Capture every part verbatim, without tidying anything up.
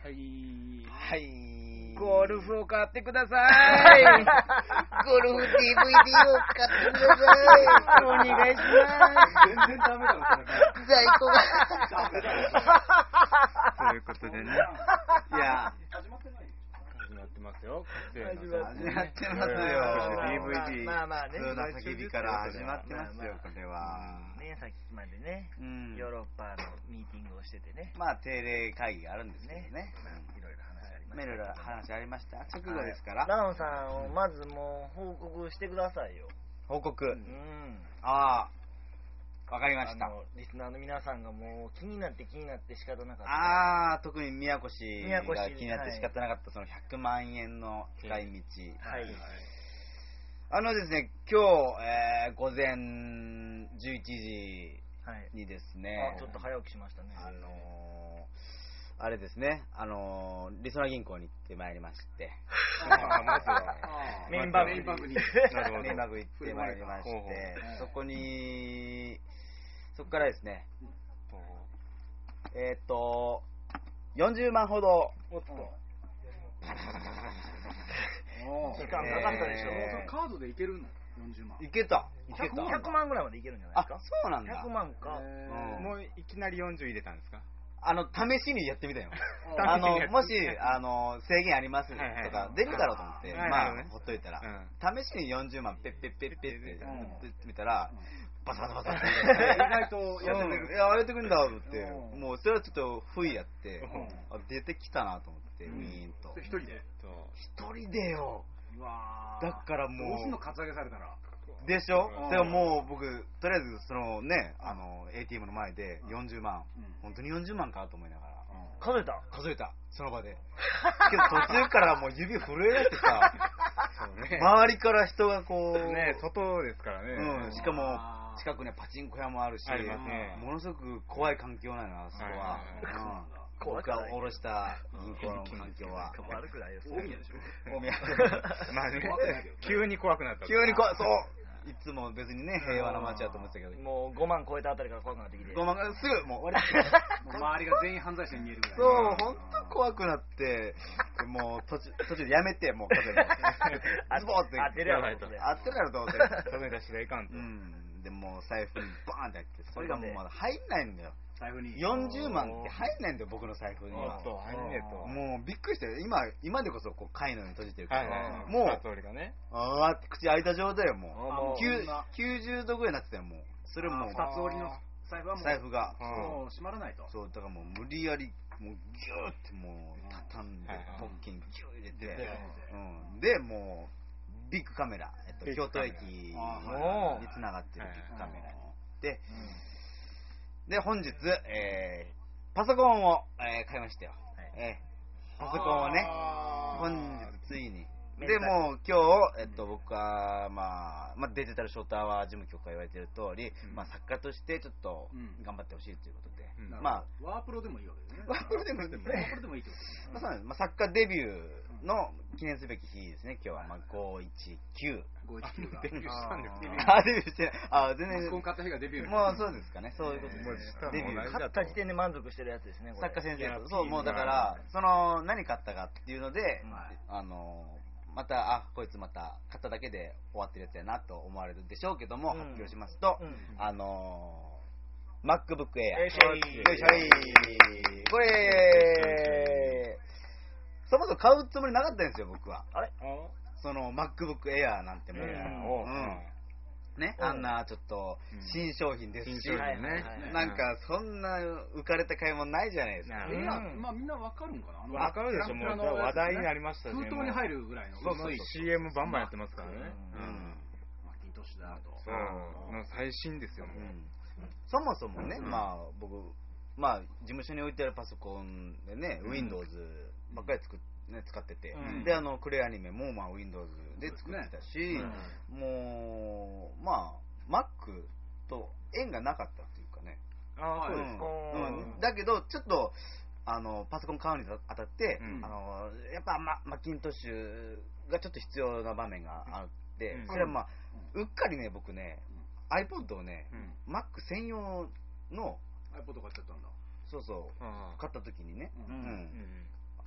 はい。 はい。 ゴルフを買ってください。 ゴルフ ディーブイディー を買ってください。 お願いします。 全然ダメだろ、それ。 在庫が。 ダメだろ。 ということでね。 いや、 始まってない始まってますよ。 始まってますよ。 ディーブイディー。 まあまあね。 普通な叫びから始まってますよ、これは。 ね、さっきまでね、ヨーロッパのミーティングをしててね。 まあ、定例会議があるんですけどね。 いろいろ話ありました。 いろいろ話ありました。直後ですから。 ラオンさんをまずもう報告してくださいよ。 報告。 うん。 ああ、わかりました。 リスナーの皆さんがもう気になって気になって仕方なかった。 ああ、特に宮越が気になって仕方なかったそのひゃくまんえんの使い道。 はい。 あのですね、今日、えー、午前じゅういちじにですね、 はい、あ、ちょっと早起きしましたね。 あのー、あれですね、あのー、りそな銀行に行ってまいりまして、 まずはメインバンクメインバンクにメインバンク行ってまいりまして、そこに、そこからですね、えーっと、よんじゅうまんほど、 おっと。 時間かかったでしょ。 えー、カードでいけるの？よんじゅうまん。 いけた。いけた。 ひゃくまんぐらいまでいけるんじゃないですか？ あ、そうなんだ。 ひゃくまんか。 うん、もういきなりよんじゅう入れたんですか？ あの、試しにやってみたよ。あの、もし、あの、制限ありますとか、出るだろうと思って、まあ、ほっといたら、試しによんじゅうまんペッペッペッペッって打ってみたら、バサバサバサって。 意外とやってくる。 いや、やってくるんだと思って、もうそれはちょっと不意やって、出てきたなと思って、ウィーンと。 一人で？ 一人でよ。だからもう。 どうすんの、カツアゲされたら。 でしょ？だからもう僕、とりあえずそのね、あの エーティーエム の前でよんじゅうまん、本当によんじゅうまんかと思いながら数えた数えたその場で。けど途中からもう指震えだってさ、周りから人がこうね、外ですからね。 うん、しかも近くにパチンコ屋もあるし、ものすごく怖い環境なのよ、あそこは。僕が下ろした銀行の環境は悪くないよ。 大宮でしょ。 大宮。 まあね、急に怖くなった。 急に怖い。そう。いつも別にね、平和な街だと思ってたけど、 もうごまん超えたあたりから怖くなってきて、 ごまんがすぐもう終わり。 周りが全員犯罪者に見えるぐらい。 そう、本当怖くなって、もう途中途中でやめて、もう数える。ズボーって当てるやろと。 当てるやろと思って。 数え出しがいかんと。 うん。でも財布にバーンって入って、それがもうまだ入んないんだよ。 財布によんじゅうまんって入んないんだよ、僕の財布には。 そう、入んねえと。 もうびっくりしてる。今、今でこそこう貝のように閉じてるけど、 もう、通りがね。 あーって口開いた状態よ、もう。きゅうじゅうどぐらいになってたよ、もう。それも二つ折りの財布はもう。 財布が。 もう閉まらないと。 そう、だからもう無理やり、もうギューってもう畳んで、ポッケにギュー入れて、うん。で、もう、ビッグカメラ、えっと、京都駅につながってるビッグカメラに行って、で、本日、えー、パソコンを、えー、買いましたよ。はい、えー、パソコンをね、本日ついに。で、もう今日、えっと、僕は、まあ、まあ、デジタルショートアワー事務局が言われている通り、うん、まあ、作家としてちょっと頑張ってほしいということで、 うん、 まあ、 ワープロでもいいわけですね。 ワープロでもいいですね。 ワープロでもいいってことですね。 まあ、そうなんです。まあ、作家デビューの記念すべき日ですね、今日は。まあ、ごいちきゅう。 ごいちきゅうが。 デビューしたんですね。 あ、デビューしてない。あ、全然。 パソコン買った日がデビュー。 もうそうですかね。そういうことですね。 デビュー。 買った時点で満足してるやつですね、 作家先生と。そう、もうだから、その、何買ったかっていうので、あの、また、あ、こいつまた買っただけで終わってるやつやなと思われるでしょうけども、発表しますと、あの、MacBook Air。よいしょい。これ、そもそも買うつもりなかったんですよ、僕は。 あれその MacBook Air なんてもう、うんね、あんなちょっと新商品ですし、なんかそんな浮かれた買い物ないじゃないですか。 まあみんなわかるんかな。 わかるでしょ、もう話題になりましたし、 封筒に入るぐらいの。 そうそう、シーエム バンバンやってますからね。 マッキントッシュだと。 そう、最新ですよ。 そもそもね、まあ僕、まあ事務所に置いてあるパソコンでね、Windows ばっかり作って。ね、使ってて、うん、であのクレアニメも、まあ、Windows で作ってたし、ね、うん、もうまあ Mac と縁がなかったっていうかね。 ああ、そうですか、 うん、だけどちょっとあのパソコン買うにあたって、うん、あのやっぱママッキントッシュがちょっと必要な場面があって、うん、それはまあうっかりね僕ね iPod をね、うん、Mac 専用の iPod 買っちゃったんだ。 そうそう、買った時にね、うんうん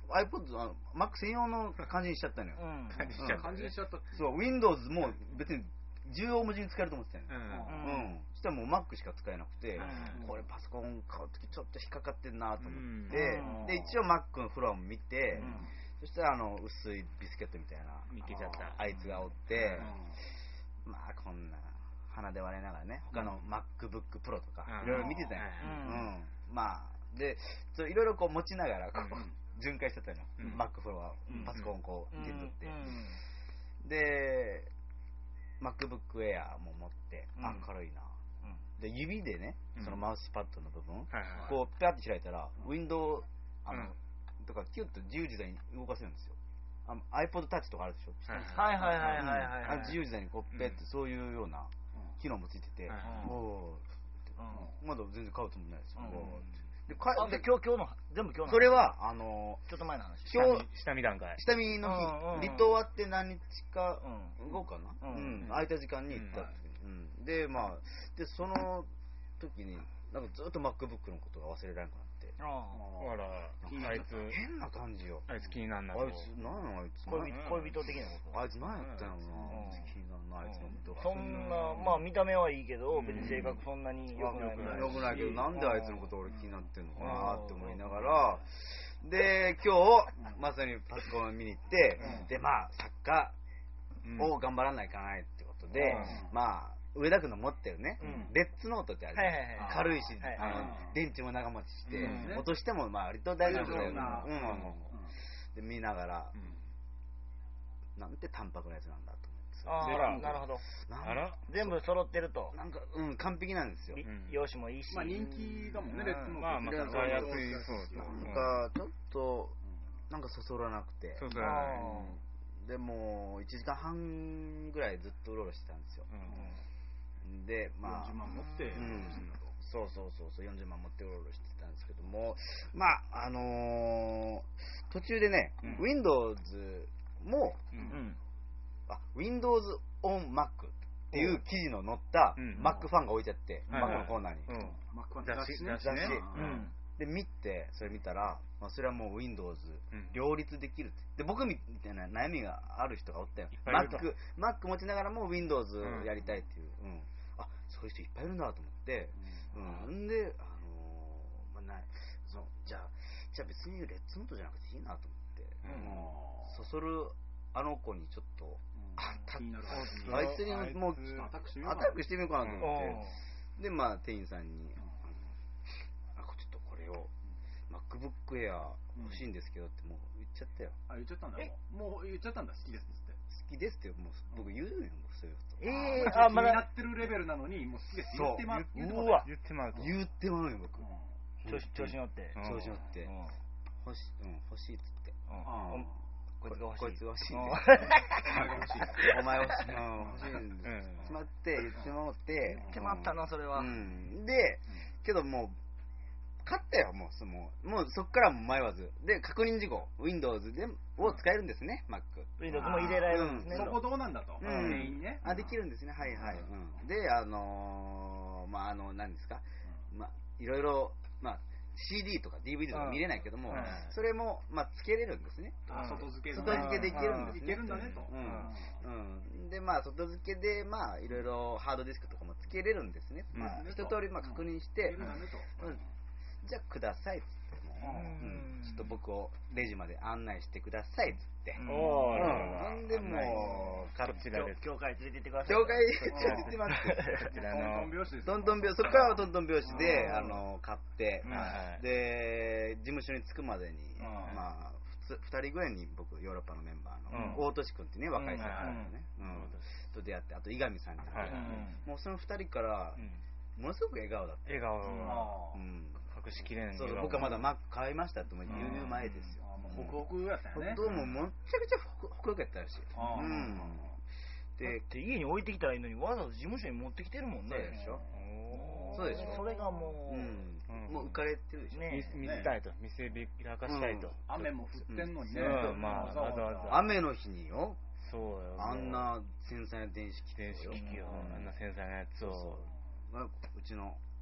iPod、あの Mac 専用の感じにしちゃったのよ。 うん感じしちゃった感じにしちゃった。 そう、Windows も別に縦横無尽に使えると思ってたよね。 うんうん。そしたらもう Mac しか使えなくて、 うんこれパソコン買うときちょっと引っかかってんなと思って、 うんで、一応 Mac のフロアも見て、 うんそしたらあの薄いビスケットみたいな見つけちゃったあいつがおって、まあこんな鼻で割れながらね、他の MacBook Pro とかうんいろいろ見てたよ。 ううんん。まあ、で、それいろいろこう持ちながらこう、 うん巡回してたのよ。 うん Mac フロア、 うんパソコンこう手に取って。 うんで、MacBook Air も持って、 うんあ、軽いな。 うんで、指でね、 うんそのマウスパッドの部分、 はいはいこう、ピャって開いたら、ウィンドウ、あの、 うんとか、キュッと自由自在に動かせるんですよ。あの iPod Touch とかあるでしょ。 はいはいはいはいはいはいはいうんあ自由自在にこう、ペッて、そういうような機能もついてて、 はいおーまだ全然買うつもりないですよ。 うんおーでかあでで今日今日の全部今日のそれは、あのちょっと前の話今日、 下見段階下見のうんうんうん日、離島終わって何日かうん後かな、 ううんん空いた時間に行ったっていう、うんで、まあ、で、その時に、なんかずっと MacBook のことが忘れられなくなって、 あほらあいつ変な感じよ。 あいつ気になんなあいつ、なんやあいつ。 恋人恋人的なことあいつ何やったんやろな。 うん気になるな、あいつのことが。 そんなまあ見た目はいいけど別に性格そんなに良くないみたいなよくないけど、なんであいつのこと俺気になってんのかなって思いながうんら、で、今日、まさにパソコンを見に行って、で、まあ、作家を頑張らないかないってことで、 うんまあ、上田君の持ってるね、 うんレッツノートってあるじゃん、 はいはいはい軽いし、 はいあのはい電池も長持ちして、 うん落としてもまあ割と大丈夫だよ、 大丈夫なうんで見ながら、なんて淡白なやつなんだとあ思ってあなるほどなんあら全部揃ってるとなんか、うん、完璧なんですよ。 りうん容姿もいいしまあ人気だもんね、レッツノート。 まあまあレッツノート使いやすいそうですよなんか、ちょっと、なんかそそらなくて。 そうそうあでも、いちじかんはんぐらいずっとうろうろしてたんですよ。で、まあ、 よんじゅうまん持って、 うんそうそうそうそう、よんじゅうまん持ってうろうろしてたんですけども、まあ、あのー途中でね、 うん Windows も、 ううんんあ、Windows on Mac っていう記事の載ったうん Mac ファンが置いてあって、 はいはい Mac のコーナーに。 うんマックは雑誌雑誌ね雑誌うんで、見て、それ見たら、まあ、それはもう Windows うん両立できるって。で、僕みたいな悩みがある人がおったよいっ。ぱいいると Mac、Mac 持ちながらも Windows やりたいっていう。うん。あ、そういう人いっぱいいるんだと思って、うん。んで、あのー、まあ、ない、そう、じゃあ、じゃあ別にレッツノートじゃなくていいなと思って、 うんそそるあの子にちょっと、あた気になるうんあいつにもう、 あいつアタックしてみよアうかタックしてみようかなと思って、 おで、まあ、店員さんに、あのあ、ちょっとこれを、MacBook Air 欲しいんですけどってもう言っちゃったよ。 あ、言っちゃったんだもう。もう言っちゃったんだ、好きですっつって。 好きですって、もう僕言うよ、僕そういうこと。 ええあ、 あまだ気になってるレベルなのに、もう好きですって言ってまそう言ってうわ言ってまうと言ってまうよ、僕。 調子調子乗ってうん調子乗ってうん欲し,、うん、欲しいっつって。 うんこいつが欲しいこいつが欲しいうんお前欲しい。うん、欲しいんです。 うん決まって言ってもって。 決まったなそれはうん。で、けどもう、勝ったよ、もう、そのもうそっからも迷わず。で、確認事項、Windows でを使えるんですね、Mac。 Windows も入れられるんですねそこどうなんだと。 うん全員ね。 あ、できるんですね、はいはい。うん、で、あのー、まあ、あの、何ですか、まあ、いろいろ、まあ、シーディー とか ディーブイディー とか見れないけども、 うんそれも、まあ、つけれるんですね。 あ、外付け外付けできるんですね。 いけるんだねと。 うん。うん。で、まあ、外付けで、まあ、いろいろハードディスクとかもつけれるんですね。 うんまあ、一通り、まあ、確認して、 いけるんだねと。 うんじゃあ、くださいっつって、もう、うん、ちょっと僕をレジまで案内してくださいっつって。 うんおーうん。んで、もう、 こちらです教会連れてってください教会連れてってます。 こちらトントのン拍子です。 トントン拍子、そこからはトントン拍子で、 うんあの、買って、 うんはいで、事務所に着くまでに、 んまあ、ふつ二人ぐらいに僕、ヨーロッパのメンバーの、 うん大俊君ってね、若い人がいるのね、 ううんんと出会って、あと、伊上さんに会って、 はいもうその二人からう、んものすごく笑顔だった。 笑顔があーうん隠しきれんそう笑顔僕はまだマック買いましたってもう言う前ですよ。 あもうホクホクやったよね。 どうも、もっちゃくちゃホクホクよかったらしい。 あーうん。 だでっ、て家に置いてきたらいいのにわざわざ事務所に持ってきてるもんねそうでしょおーそうでしょそれがもう、 うんうんもう浮かれてるでしょ。 ね見見せたいと見せびらかしたいと、 うん雨も降ってんのにね。 うんまあわざわざ雨の日によ、 そうよあんな繊細な電子機器をよ電子機器をあんな繊細なやつをまあうちの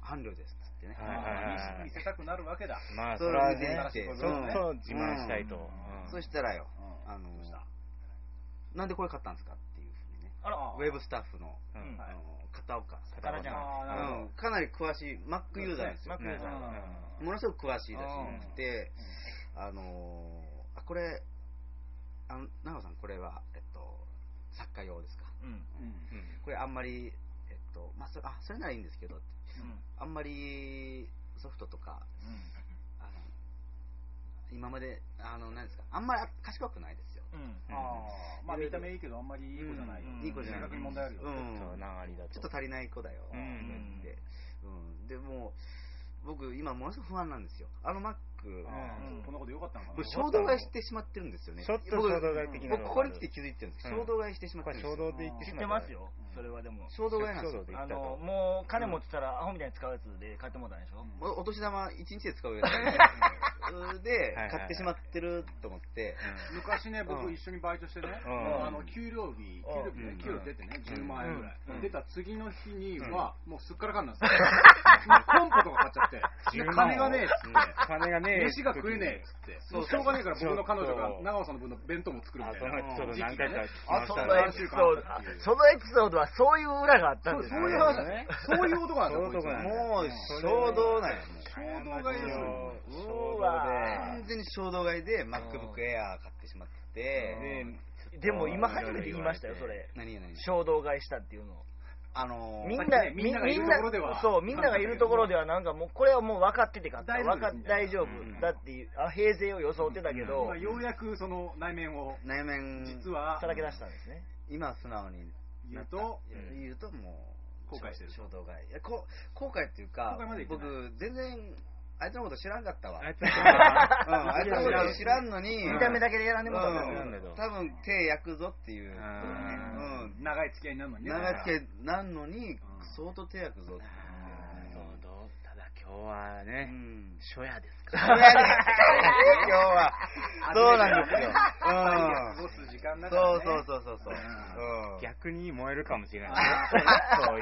伴侶ですっつってね。 見せたくなるわけだ。 まあ、 そそれは見せね、 てちょっと自慢したいと。 そしたらよ、あの、なんでこれ買ったんですかっていうふうにね、ウェブスタッフの片岡片岡ちゃん、 かなり詳しい Mac ユーザーなんですよ。ものすごく詳しいらしくて、あの、あ、これ、あの、長尾さん、これは、えっと、作家用ですか。これあんまり、えっと、まあ、そあ、それならいいんですけど、あんまりソフトとか、あの今まで、あの、何ですか、あんまり賢くないですよ。 まあ、見た目いいけど、あんまりいい子じゃないよ。 いい子じゃない。 性格に問題あるよ。 ちょっと足りない子だよ。でも、僕、今、ものすごく不安なんですよ。あの Mac、 こんなことよかったのかな。 衝動買いしてしまってるんですよね。 ちょっと衝動買い的な。 僕、ここに来て気づいてるんですけど、衝動買いしてしまってるんですよ。 衝動で言ってしま知ってますよ、それはでも。 衝動買いなんですよ。 あの、もう、金持ってたら、アホみたいに使うやつで買ってもらったんでしょ。 お年玉いちにちで使うやつで、買ってしまってると思って。 昔ね、僕一緒にバイトしてね、あの、給料日、給料出てね、じゅうまんえんぐらい。出た次の日には、もうすっからかんなんですよ。コンポとか買っちゃって、金がねえっつって、 金がねえ飯が食えねえっつって、もうしょうがねえから僕の彼女が長尾さんの分の弁当も作るみたいな。 そのエピソード何回か聞きあ、 ましたそのエピソード、そのエピソードはそういう裏があったんですね。 そういう話だね。そういう男なんですよ。 もう衝動なんや。 衝動買いですよ。 うわ完全に衝動買いで MacBook Air 買ってしまって、 でも今初めて言いましたよ、それ。 何何衝動買いしたっていうのを。 あのみんな、みんながいるところでは、そう、みんながいるところでは、なんかもう、これはもう分かってて買った。分かって大丈夫だっていう、あ、平成を装ってたけど、 ようやくその内面を、 内面、 実は、 さらけ出したんですね。 今素直に言うと、 言うともう、 後悔してる。 衝動買い。いや、後悔っていうか、僕、全然、あいつのこと知らんかったわ。あいつのこと知らんのに、 見た目だけでやらんでも多分手焼くぞっていう、 長い付き合いになるのにね。 長い付き合いになるのに、相当手焼くぞ。 ただ今日はね、初夜ですから。初夜です。今日は。そうなんですよ。そうそうそうそうそう。 逆に燃えるかもしれない。そういう。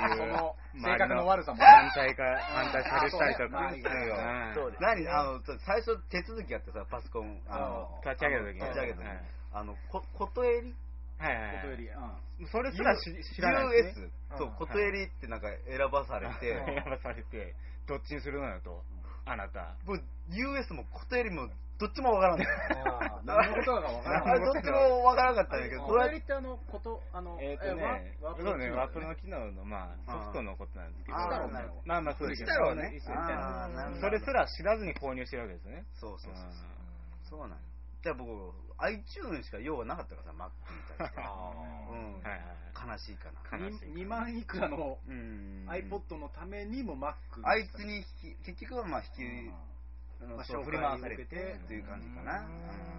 性格の悪さも反対か、反対されたりとか。 そうです。何あの、最初手続きやってさ、パソコン、あの、 立ち上げた時に。 立ち上げた時に。あの、ことえりはいはい。 ことえり。 それすら知らない。 ユーエス。そう、ことえりってなんか選ばされて。 選ばされて、どっちにするのよと、あなた。 もう、ユーエスもことえりも、どっちもわからんね何のことだかわからん。 どっちもわからなかったんだけど。 ことえりってあの、こと、あの、 えっとね、そうね、ワープロの機能の、まあ、ソフトのことなんですけど。まあまあ、そうですけどね。 それすら知らずに購入してるわけですね。 そうそうそう。そうなんじゃあ僕、iTunes しか用がなかったからさ、Mac に対して。悲しいかな。 にまんいくらの iPod のためにも Mac。 あいつに結局はまあ引き、振り回されてっていう感じかな。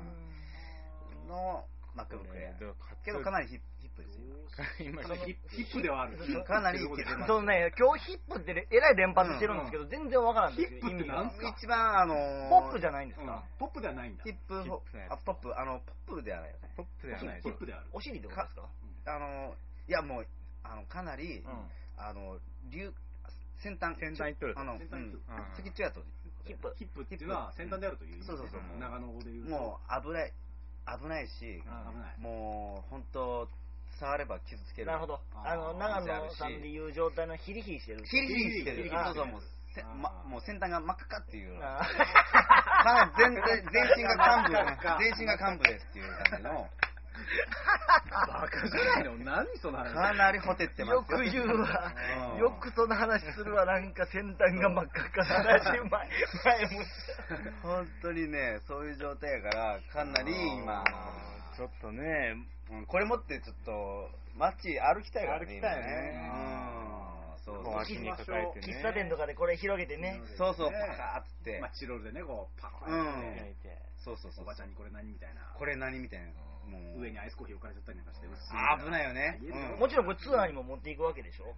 の MacBook Air。けどかなりヒップですよ。 今ヒップではある。 かなりいけてます。 そうね、今日ヒップってえらい連発してるんですけど、全然わからんですよ。 ヒップって何すか？ 一番あのポップじゃないんですか？ ポップではないんだ。 ヒップ、あ、ポップ、あの、ポップではないよね。 ポップではない。 ヒップである。 お尻ってことですか？ あの、いやもう、あの、かなり、あの、流、先端、 先端いっとる。 あの、先っちょやと。 ヒップ。 ヒップっていうのは先端であるという。 そうそうそう。 長野語で言うと。 もう危ない、危ないし、もう、本当触れば傷つける。 なるほど。あの、長野さんでいう状態のヒリヒリしてる。 ヒリヒリしてる。そうそう、もう、もう先端が真っ赤かっていう。かなり全身が幹部、全身が幹部ですっていう感じの。 バカじゃないの？何その話。 かなりほてってますよ。 よく言うわ。よくその話するわ。なんか先端が真っ赤か話前も本当にね、そういう状態やからかなり今ちょっとね、 これ持ってちょっと街歩きたいからね。 歩きたいね。 そうそう。足に抱えてね。 喫茶店とかでこれ広げてね。 そうそう。パカーって。 まあチロルでねこうパコーンって。そうそうそう。 おばちゃんにこれ何みたいな。 これ何みたいな。 上にアイスコーヒー置かれちゃったりなんかして。 危ないよね。 もちろんこれツアーにも持っていくわけでしょ。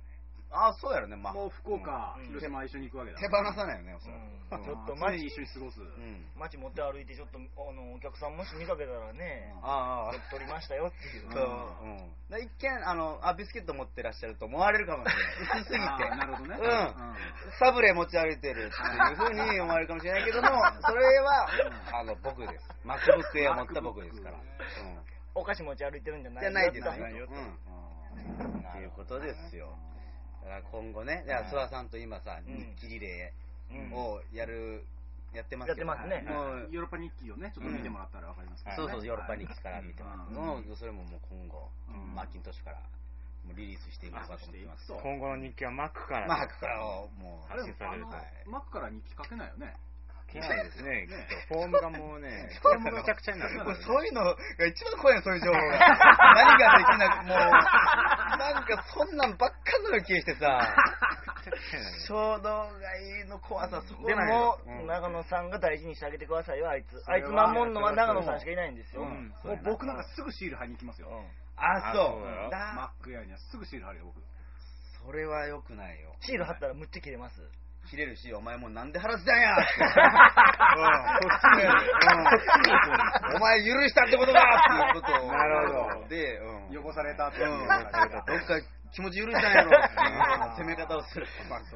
あ、そうやろね、まあ。 もう福岡、広島一緒に行くわけだ。 手放さないよね、おそらく。 ちょっと街一緒に過ごす。 街持って歩いて、ちょっと、あの、お客さんもし見かけたらね、 ああ、 撮りましたよっていう。 そう。一見、あの、あ、ビスケット持ってらっしゃると思われるかもしれない。薄すぎて。 なるほどね。 うん。サブレ持ち歩いてるっていうふうに思われるかもしれないけども、それは、あの、僕です。MacBook Air を持った僕ですから。 お菓子持ち歩いてるんじゃないじゃないですよ。っていうことですよ。だから今後ね、諏訪さんと今さ、日記リレーをやる、やってますよ。やってますね。 ヨーロッパ日記をね、ちょっと見てもらったらわかりますけど。 そうそう、ヨーロッパ日記から見てます。それももう今後、マッキントッシュからリリースしていこうかと思ってます。 今後の日記は Mac から。 Mac からをもう発信されると。 Mac から日記書けないよね。 書けないですね、きっと。フォームがもうね、めちゃくちゃになる。 そういうのが一番怖いの、そういう情報が。何ができなく、もう、なんかそんなんばっかのような気がしてさ、衝動買いの怖さ、そこでも、長野さんが大事にしてあげてくださいよ、あいつ。あいつ守るのは長野さんしかいないんですよ。 もう僕なんかすぐシール貼りに行きますよ。 あ、そう。 マックエアにはすぐシール貼るよ、僕。 それは良くないよ。 シール貼ったらむっちゃ切れます。 切れるし、お前もうなんで話したんやって。お前許したってことだっていうことを。 なるほど。 で、 汚されたって。 どっか気持ち許したんやろっていう攻め方をする。なる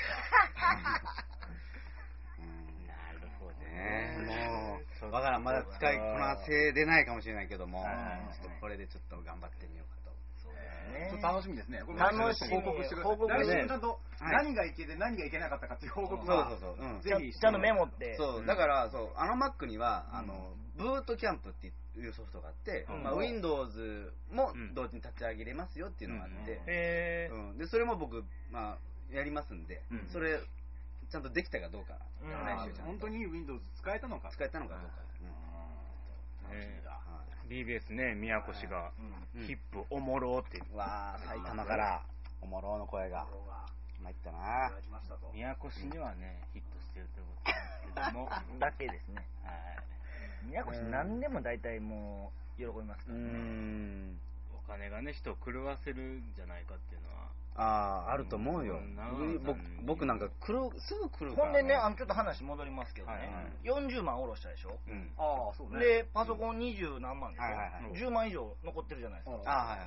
ほどね。もう、わからん。まだ使いこなせれないかもしれないけども、ちょっとこれでちょっと頑張ってみようかと。 楽しみですね。 楽しみ。 報告してください。来週ちゃんと何がいけて何がいけなかったかっていう報告を。そうそうそう。 ぜひちゃんとメモって。 そう。だからそうあの Mac にはあのブートキャンプっていうソフトがあって、まあ Windows も同時に立ち上げれますよっていうのがあって、 へえ。でそれも僕まあやりますんで、それちゃんとできたかどうか来週ちゃんと。本当に Windows 使えたのか使えたのかどうか。 楽しみだ。 ビービーエス ね、宮越が、ヒップおもろって言って。 わー、埼玉から、おもろの声が。参ったな宮越にはね、ヒットしてるということなんですけども。 だけですね。宮越何でも大体もう、喜びますからね。 お金がね、人を狂わせるんじゃないかっていうのは。 ああ、あると思うよ。僕なんかすぐ来るほんでね、あのちょっと話戻りますけどね、よんじゅうまん下ろしたでしょ。 ああ、そうね。 で、パソコンにじゅうなんまんでしょ。じゅうまん以上残ってるじゃないですか。 ああ、はい。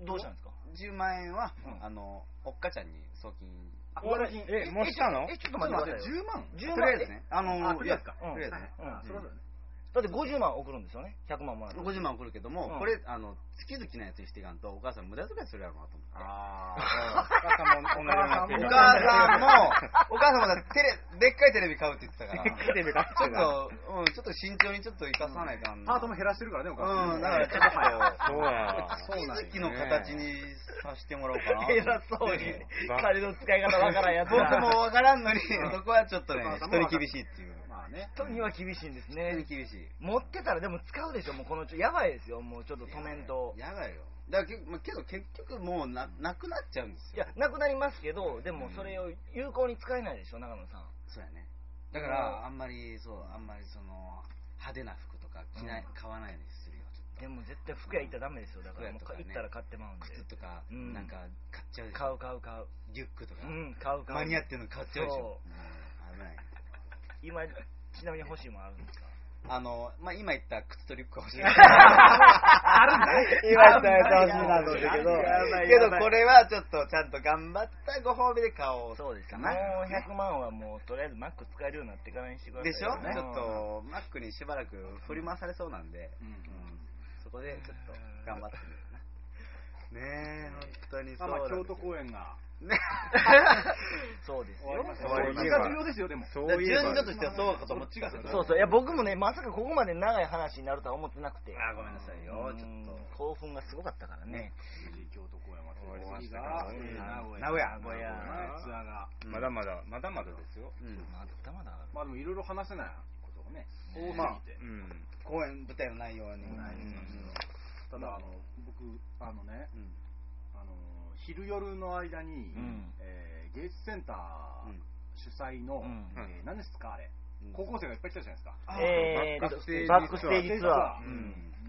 どうしたんですか。 じゅうまんえんは、あの、おっかちゃんに送金。 あ、え、もうしたの？ え、ちょっと待ってください。 じゅうまん？ じゅうまんですね。あの、 とりあえずか。 とりあえずね。 それはね。 だってごじゅうまん送るんですよね。ひゃくまんもらう。 ごじゅうまん送るけども、これ、あの、月々のやつにしていかんと、お母さん無駄遣いするやろなと思って。 ああ。お母さんも同じようになってる。 お母さんも、お母さんもテレ、でっかいテレビ買うって言ってたから。 でっかいテレビ買ってちょっと、うん、ちょっと慎重にちょっと生かさないかん。 パートも減らしてるからね、お母さん。 うん、だからちょっと、 そうや。 月々の形にさせてもらおうかな。 偉そうに、金の使い方わからんやつ。 僕もわからんのに、そこはちょっとね、人に厳しいっていう。 人には厳しいんですね。 人に厳しい。 持ってたらでも使うでしょ、もうこのちょ、やばいですよ、もうちょっと止めんと。 やばいよ。だけど、けど結局もうな、なくなっちゃうんですよ。 いや、なくなりますけど、でもそれを有効に使えないでしょ、長野さん。 そうやね。だから、あんまり、そう、あんまりその、派手な服とか着ない、買わないようにするよ、ちょっと。 でも絶対服屋行ったらダメですよ、だからもう行ったら買ってまうんで。 靴とか、なんか買っちゃうでしょ。 買う買う買う。 リュックとか。 うん、買う買う。 間に合ってるの買っちゃうでしょ。危ない。 今、ちなみに欲しいもんあるんですか。 あの、まあ、今言った靴とリュック欲しい。 あるんだ。 今言ったやつ欲しいなんだけど、けどこれはちょっとちゃんと頑張ったご褒美で買おう。 そうですね。もうひゃくまんはもうとりあえずマック使えるようになってからにしてください。 でしょ。ちょっとマックにしばらく振り回されそうなんで、そこでちょっと頑張ってみるな。ねえ、本当にそう。 まあ京都公演が。 ね、そうですよ。 気が重要ですよ、でも。 そういう順序としてはそうかと思ってた。 そうそう。いや、僕もね、まさかここまで長い話になるとは思ってなくて。 あ、ごめんなさいよ。ちょっと興奮がすごかったからね。 京都公演は終わりましたが、 名古屋。名古屋。ツアーが。 まだまだ、まだまだですよ。 まだまだ。 まあでもいろいろ話せないことがね、多すぎて。 公演、舞台の内容に。 ただ、あの、僕、あのね、昼夜の間に、えー、芸術センター主催の、うんえー、何ですかあれ、うん、高校生がいっぱい来たじゃないですか。 えー、バックステージツアー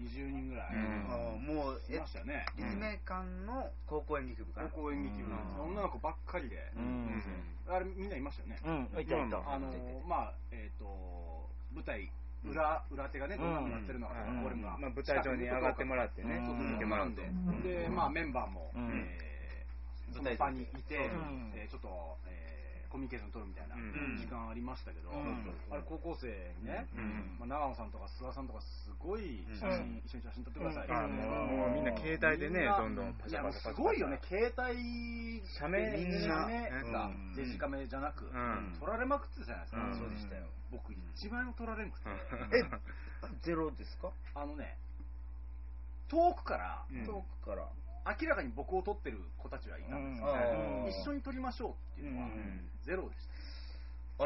にじゅうにんぐらい。 もう、 いましたよね。 立命館の高校演劇部かな。 高校演劇部なんです。女の子ばっかりで。あれ、みんないましたよね。 うん、いたいた。 あの、まあ、えっと、舞台、裏、裏手がね、どんなになってるのか、これが。 まあ、舞台上に上がってもらってね、見てもらって。 で、まあ、メンバーも、その場にいて、ちょっと、コミュニケーション取るみたいな時間ありましたけど、あれ高校生にね、長野さんとか諏訪さんとかすごい写真、一緒に写真撮ってください。 もうみんな携帯でね、どんどんパシャパシャパシャ。 すごいよね、携帯、 写メ、 みんな、デジカメじゃなく、撮られまくってたじゃないですか。 そうでしたよ。 僕、一枚も撮られなくて。 え、ゼロですか？ あのね、遠くから、 遠くから、 明らかに僕を撮ってる子たちはいたんですけど、一緒に撮りましょうっていうのはゼロでした。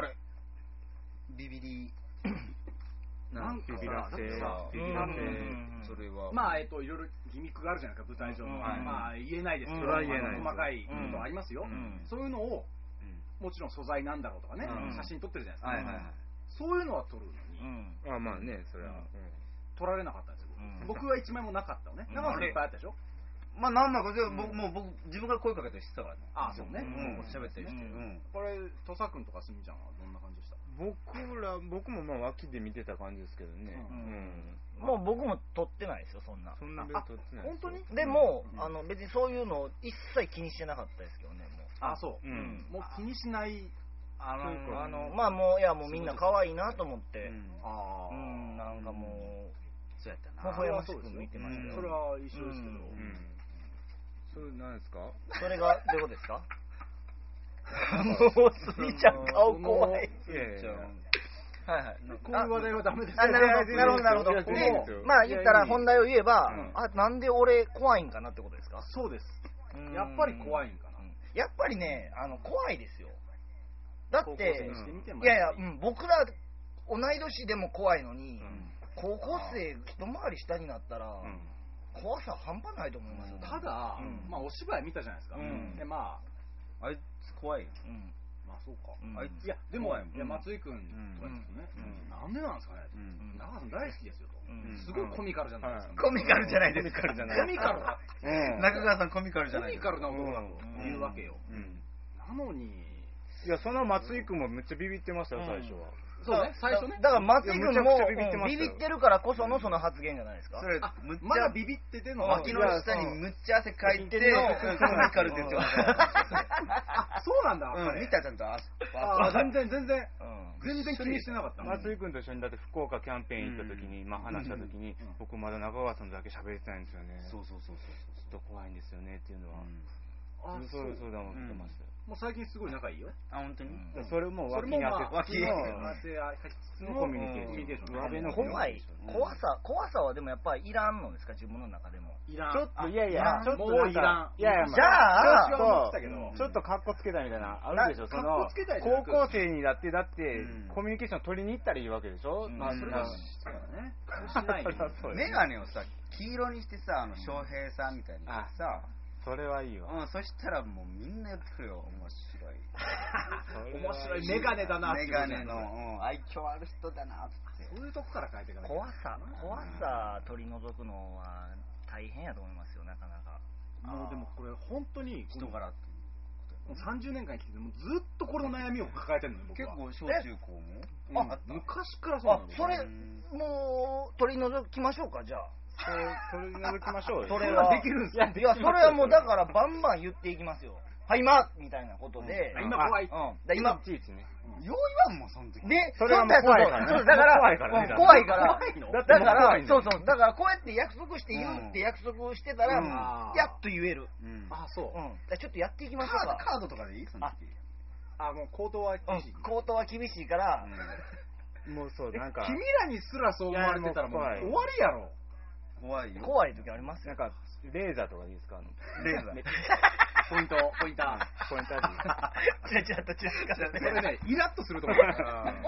あれビビリなんかビビらせビビらせそれはまあえっといろいろギミックがあるじゃないですか、舞台上の。まあ言えないですけど、細かいことありますよ。そういうのをもちろん素材なんだろうとかね、写真撮ってるじゃないですか。そういうのは撮るのに、 あまあね、それは撮られなかったんですよ。僕は一枚もなかったのね。長野さんいっぱいあったでしょ。 まあなんだかで僕もう僕自分から声かけて知ってたからね。 ああそうね。 喋ったりして。 これ土佐君とかすみちゃんはどんな感じでした？ 僕ら僕もまあ脇で見てた感じですけどね。 もう僕も撮ってないですよ、そんな。 そんな撮ってない。 本当に？ でもあの別にそういうの一切気にしてなかったですけどね、もう。 あそう。もう気にしない。 あのまあもういやもうみんな可愛いなと思って。ああ。うんなんかもうそうやったな。 微笑ましく見てましたよ。 それは一緒ですけど。 それ何ですか？ それがどういうことですか？もうすみちゃん顔怖い。はいはい。 こういう話題はダメです。 あ、なるほどなるほどなるほど。で、まあ言ったら本題を言えば、あなんで俺怖いんかなってことですか？ そうです。やっぱり怖いんかな。 やっぱりねあの怖いですよ。だっていやいや僕ら同い年でも怖いのに、高校生一回り下になったら。怖さ半端ないと思いますよ。 ただ、まあお芝居見たじゃないですか。でまああいつ怖いよ。 まあそうか。 あいついやでもいや松井君とかですね。なんでなんですかね。長野さん大好きですよと。すごいコミカルじゃないですか。 コミカルじゃないですか。 コミカルだ。 中川さんコミカルじゃない。 コミカルな男だというわけよ。なのにいやその松井君もめっちゃビビってましたよ最初は。 そうね、最初ね。 だから松井君もビビってるからこそのその発言じゃないですか。 それまだビビってての脇の下にむっちゃ汗かいてのコミカルですよ。 そうなんだ。 見たちゃんと。あ全然全然全然気にしてなかった。 松井君と一緒にだって福岡キャンペーン行った時にまあ話した時に僕まだ中川さんだけ喋れてないんですよね。 そうそうそうそう。 ちょっと怖いんですよねっていうのは。 あそうそうだもん言ってました。 もう最近すごい仲いいよ。 あ、本当に？ それも脇に当て脇に当てのコミュニケーション。 怖い。怖さ、怖さはでもやっぱりいらんのですか、自分の中でも。 いらん。 ちょっと、いやいや、ちょっともういらん。 いやいや、 じゃあ、 ちょっとカッコつけたみたいな、あるでしょ、その、高校生にだって、だって、コミュニケーション取りに行ったらいいわけでしょ。 まあ、それはそうだね。しない。 メガネをさ、黄色にしてさ、あの、翔平さんみたいなさ、 それはいいわ。 うん、そしたらもうみんな言ってくるよ。面白い。 面白い。メガネだなって。 メガネの、うん、愛嬌ある人だなって。 そういうとこから変えていかない。 怖さ、怖さ取り除くのは大変やと思いますよ、なかなか。 もうでもこれ本当に人柄っていう。さんじゅうねんかん生きててもずっとこの悩みを抱えてるのよ、僕は。 結構小中高も。 あ、昔からそうなの。 それ、もう取り除きましょうか、じゃあ。 取り除きましょうよ。 それはできるんですか？ いや、それはもうだからバンバン言っていきますよ。はい、今みたいなことで。 今怖い。 うん。今、 いちいちね。 よいわんもその時。 で、 それはもう怖いからね。 だから、 怖いからね。 怖いから。だから、 そうそう。だからこうやって約束して言うって約束してたら、やっと言える。 あ、そう。 うん。ちょっとやっていきましょうか。 カードとかでいい？その時。 あ、もう口頭は厳しい。 口頭は厳しいから、 もうそう、なんか。 君らにすらそう思われてたらもう終わりやろ。 怖いよ。 怖い時ありますなんか、レーザーとかでいいですか？ レーザー。 ポイント、ポインター。 ポインターでいい。 チラチラとチラチラ。 それね、イラッとすると思う。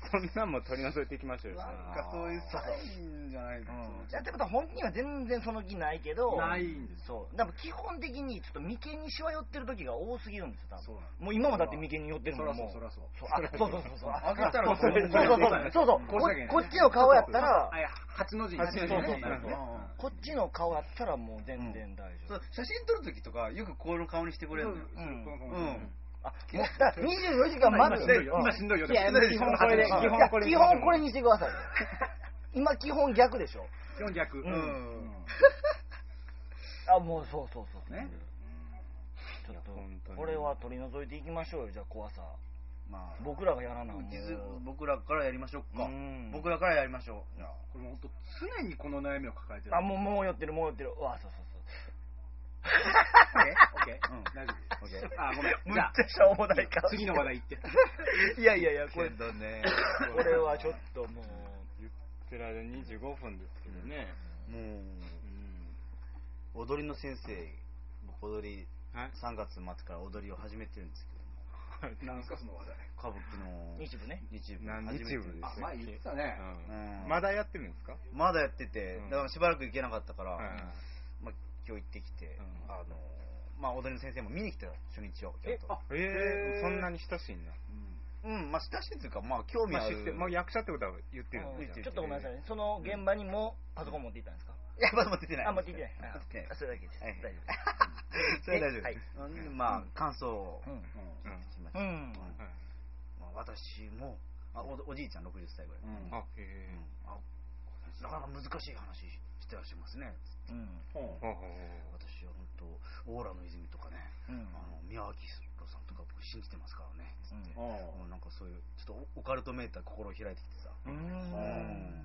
そんなんも取り除いていきましょうよ。 なんかそういうサインじゃないと。 やってことは本人は全然その気ないけど、 ないんです。 そう。でも基本的にちょっと眉間にしわ寄ってる時が多すぎるんですよ、多分。もう今もだって眉間に寄ってるもん、もう。 そらそう、 そらそう。そうそうそうそう。 あげたらそうそうそう。こっちの顔やったら、 八の字。 そうそうそう。こっちの顔やったらもう全然大丈夫。 写真撮る時とかよくこの顔にしてくれるのよ。うん。 あ、にじゅうよじかんまず今しんどいよ。 いや、基本これで、基本これ。 基本これにしてください。今基本逆でしょ。 基本逆。うん。 あ、もうそうそうそうね。 ちょっとこれは取り除いていきましょうよ、じゃあ怖さ。まあ僕らがやらないもん。 僕らからやりましょうか。僕らからやりましょう。 これ本当常にこの悩みを抱えてる。 あ、もうもう寄ってるもう寄ってる。うわ、そうそうそう。 オッケー、うん、大丈夫です。あ、ごめん。 むっちゃしょうもないか。 次の話題行って。 いやいやいや、これどね。 これはちょっともう言ってる間にじゅうごふんですけどね。 もう踊りの先生、僕踊りさんがつ末から踊りを始めてるんですけど。 何すかその話題。 歌舞伎の日部ね。 日部。日部です。 あ、前言ってたね。 まだやってるんですか？ まだやってて、だからしばらく行けなかったから、まあ今日行ってきて、あのまあ踊りの先生も見に来た初日を。 え、あ、ええ、そんなに親しいんだ。 うん、まあ親しいというか、まあ興味ある。 まあ役者ってことは言ってるんです。 ちょっとごめんなさいね。その現場にもパソコン持って行ったんですか？ いや、まだ持ってない。 あ、持って行ってない。それだけです。大丈夫。 それ大丈夫。はい。まあ感想を聞いてきました。うん。まあ私もおじいちゃんろくじゅっさいぐらい。あ、へえ。なかなか難しい話してらっしゃいますね。うん。私は本当オーラの泉とかね、あの宮脇郎さんとか僕信じてますからね。つって、なんかそういうちょっとオカルトメーター心を開いてきてさ、うん、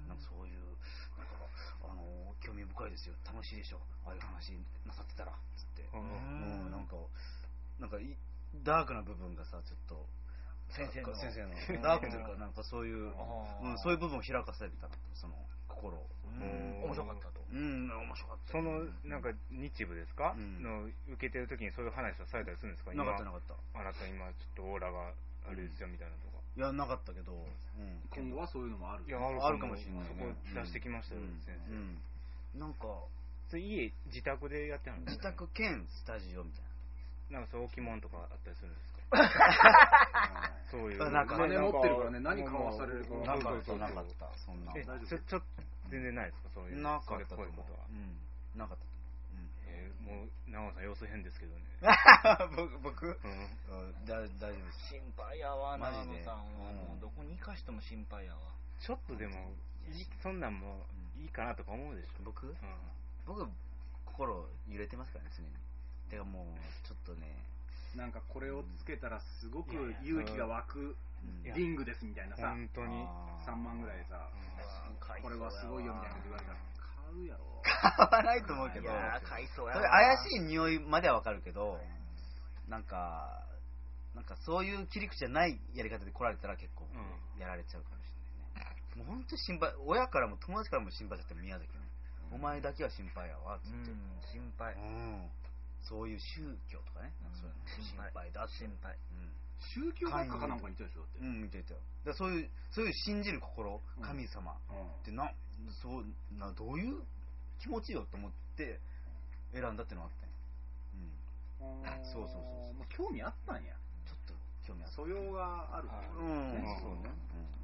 なんかそういうなんかあの興味深いですよ。楽しいでしょ。ああいう話なさってたらつって、もうなんかなんかダークな部分がさちょっと。先生の先生のダークというかなんかそういう、うん、そういう部分を開かされたなとその心を面白かったと。 うん面白かった。 そのなんか日部ですかの受けてる時にそういう話をされたりするんですか？ なかったなかった。 あなた今ちょっとオーラがあれですよみたいなとか。 いやなかったけど今後はそういうのもある。 いやあるかもしれない。そこ出してきましたよ先生。 なんかそれ家自宅でやってはるんですか？ 自宅兼スタジオみたいな。なんかそう置物とかあったりするんですか？そういうなんか金持ってるからね、何買わされるかなかったなかったそんな。 ちょちょっと全然ないですかそういうなかったこういうことは。 うんなかった。 えもう長尾さん様子変ですけどね。 僕僕大丈夫です。 心配やわ長野さんはもうどこに行かしても心配やわ。 ちょっとでもそんなんもいいかなとか思うでしょ。 僕僕心揺れてますからね常に。てかもうちょっとね。 なんかこれをつけたらすごく勇気が湧くリングですみたいなさ、 本当にさんまんぐらいさ、これはすごいよみたいなこと言われたら買うやろ。 買わないと思うけど、 買いそうや。 それ怪しい匂いまではわかるけど、なんかなんかそういう切り口じゃないやり方で来られたら結構やられちゃうかもしれないね。もう本当に心配、親からも友達からも心配だった宮崎ね。お前だけは心配やわっつって。 心配。 そういう宗教とかね、そういうの心配だ心配。 宗教学科かなんかに言ってたでしょだって。 うん、見てたよ。だそういうそういう信じる心、神様ってなそうなどういう気持ちよと思って選んだってのがあったね。うん。そうそうそう。 まあ興味あったんや。 ちょっと興味あった。 素養がある。 うん。そうね。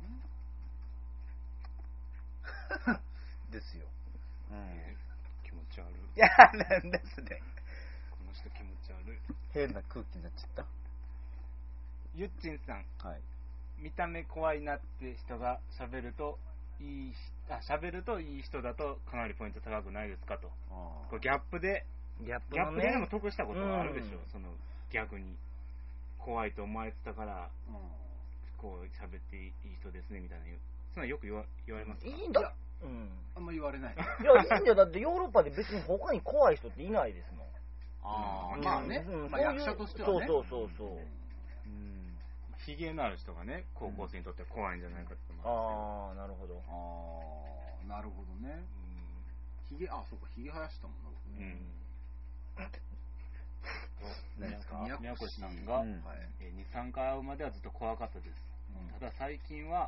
ですよ。うん。 気持ち悪い。 いやなんですね。 気持ち悪い。 変な空気になっちゃった。 ゆっちんさん、 はい、 見た目怖いなって人が喋るといいあ喋るといい人だとかなりポイント高くないですかと。これギャップでギャップ、 ね、ギャップででも得したことがあるでしょ。その逆に怖いと思われてたから、うん、こう喋っていい人ですねみたいなそんなよく言わ言われますか？ いいんだ。うん。あんま言われない。 いやいいんだよ。だってヨーロッパで別に他に怖い人っていないですもん。 ああ、まあね、うん、まあ、役者としてはね。 そうそうそうそう。 うん。ヒゲのある人がね、高校生にとっては怖いんじゃないかって思う。ああ、なるほど。 ああ、なるほどね。ヒゲ、あ、そうか、ヒゲ生やしたもんな、僕ね。 うん。何ですか？宮越さんが、うん、に、さんかい会うまではずっと怖かったです。うん、ただ最近は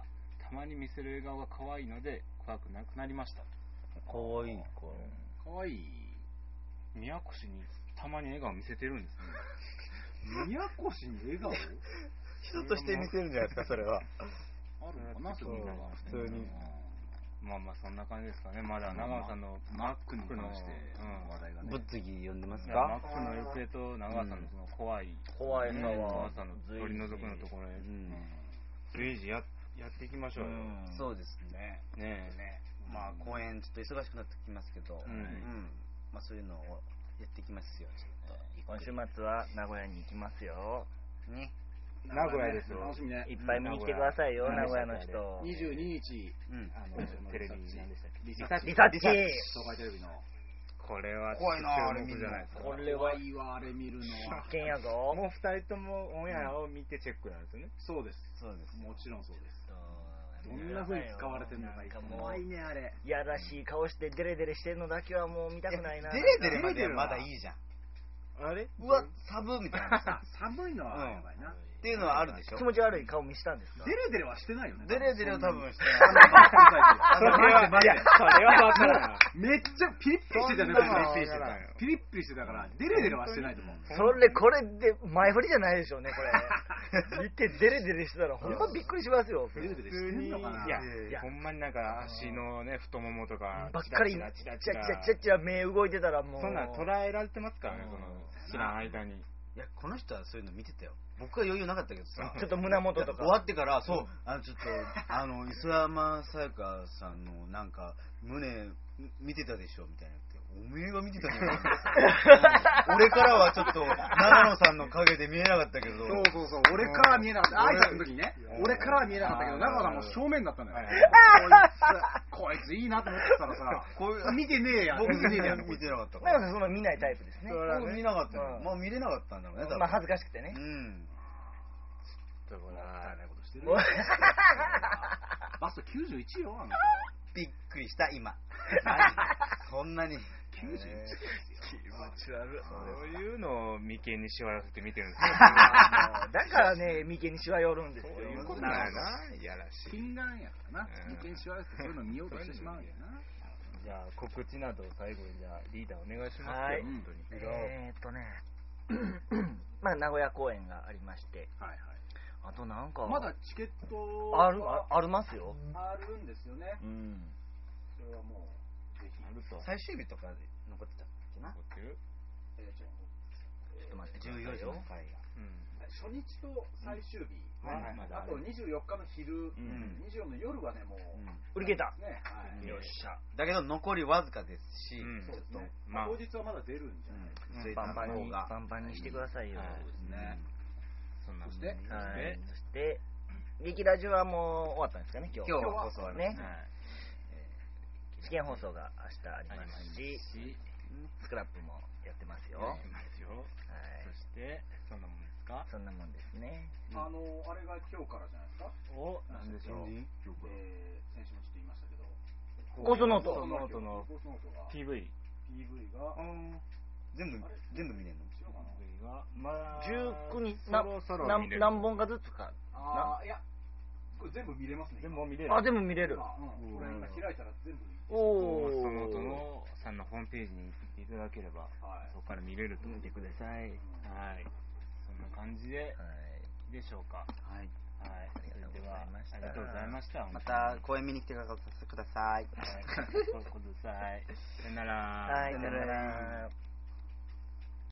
たまに見せる笑顔が可愛いので怖くなくなりました。 かわいい子。 かわいい。 宮越にたまに笑顔見せてるんですね。 宮越に笑顔人として見せるんじゃないですか、それは。 あるのかな、そういうのが普通に。 まあまあそんな感じですかね。まだ長尾さんのマックに関してうん話題がね。 物議呼んでますいやマか？ ックの行方と長尾さんのその怖い、 怖いさは怖さの取り除くのところへうん随時ややっていきましょうよ。 そうですね。 ねえね、まあ公演ちょっと忙しくなってきますけど、 うんうんまあそういうのをやっていきますよ。ちょっと今週末は名古屋に行きますよ。 ね。 名古屋ですよ。 楽しみね。 いっぱい見に来てくださいよ、名古屋の人。 にじゅうににち、 うんあのテレビ何でしたっけ？ リサッチリサッチ。 東海テレビの。 これは怖いなあれ注目じゃないですか。 これは怖いわ、あれ見るのは。 危険やぞ。 もうふたりともオンエアを見てチェックなんですよね。 そうです。 そうです。 もちろんそうです。どんな風に使われてるのか怖いね、あれ。 やらしい顔してデレデレしてるのだけはもう見たくないな。 デレデレまではまだいいじゃん。 あれ？ うわ、サブみたいなさ。 寒いのはやばいな。 っていうのはあるでしょ。 気持ち悪い顔見したんですか？ デレデレはしてないよね。 デレデレは多分してない。 それは、いや、それはわからない。 めっちゃピリッピリしてたよね。 そんなのはわからないピリッピリしてたから、デレデレはしてないと思う。 それ、これで前振りじゃないでしょうね、これ。見てデレデレしてたらほんまびっくりしますよ。 デレデレして普通に、いんのかな。 やいやほんまになんか足のね、太ももとか、 ばっかり、チラチラチラチラチラ目動いてたらもう。 そんなん捉えられてますからね、その、知らん間に。 いや、この人はそういうの見てたよ。僕は余裕なかったけどさ。 ちょっと胸元とか。 終わってから、そう、あの、ちょっと、あの、磯山さやかさんの、なんか、胸、見てたでしょみたいなって。おめえが見てたじゃん。俺からはちょっと、長野さんの影で見えなかったけど。 そうそうそう、俺からは見えなかった。挨拶の時にね、俺からは見えなかったけど、長野さんも正面だったのよ。こいつ、こいついいなと思ってたらさ、 こういう見てねえやん。 僕見てねえやん。 見てなかったか長ら。 野さんそんな見ないタイプですね。 僕見なかったの。 うんまあ見れなかったんだろうね、多分まあ恥ずかしくてねう。ん。 だからないことしてる。バストきゅうじゅういちよ、あのびっくりした、今。そんなに。 きゅうじゅういち気持ち悪い。 そういうのを眉間にしわらせて見てるんですよ。 だからね、眉間にしわ寄るんですよ。 そういうことなんやな、いやらしい。 金眼やからな。 うん眉間しわらせてそういうの見ようとしてしまうんやな。 じゃあ告知など最後にじゃあリーダーお願いしますよ、 はい本当に。 えーっとね、まあ名古屋公演がありまして、 はいはい。 あとなんか、 まだチケットある、あありますよ。 あるんですよね。 うん。 それはもう、ぜひ。 あると。 最終日とかで残ってたっけな。 残ってる？ えーちょっちょっと待ってくじゅうよじださいよ。 の回が。 うん。 と初日と最終日、 うんはいはいまだあとにじゅうよっかの昼、 んにじゅうよっかの夜はね、もう、 売り切れた。 ね、はい。 よっしゃ。 だけど残りわずかですし、 うんそうですね。 まあ当日はまだ出るんじゃないですか。 うんパンパンに、 方がパンパンにしてくださいよ。 はいそうですね。 そんなそしてはい。そして、劇ラジオはもう終わったんですかね、今日。 今日は放送ありますね。 はい。 試験放送が明日ありますし、 し、 スクラップもやってますよ。 やってますよ。 はいそ。して、そんなもんですか？ そんなもんですね。 あの、あれが今日からじゃないですか。 お、なんでしょう。 えー、先週もちょっと言いましたけど、 ゴーストノートゴーストノートのゴーストノートがピーブイ。 ピーブイ が、 全部、全部見れるの。 違うかな。 ピーブイ が、まあ、 じゅうくにち、 そなろそろ何見れる何本かずつか。 あー、いや、これ全部見れますね。 全部見れる。 あ、全部見れる。 あうん。これ今開いたら全部。 おー。 その音のさんのホームページに行っていただければ、 はいそこから見れると。 見てください。 はい。そんな感じで、 はい。 でしょうか。 はい。 はい。 ありがとうございましたありがとうございました。 また公演見に来てください。 はい。ください。さよなら。 はい、さよなら。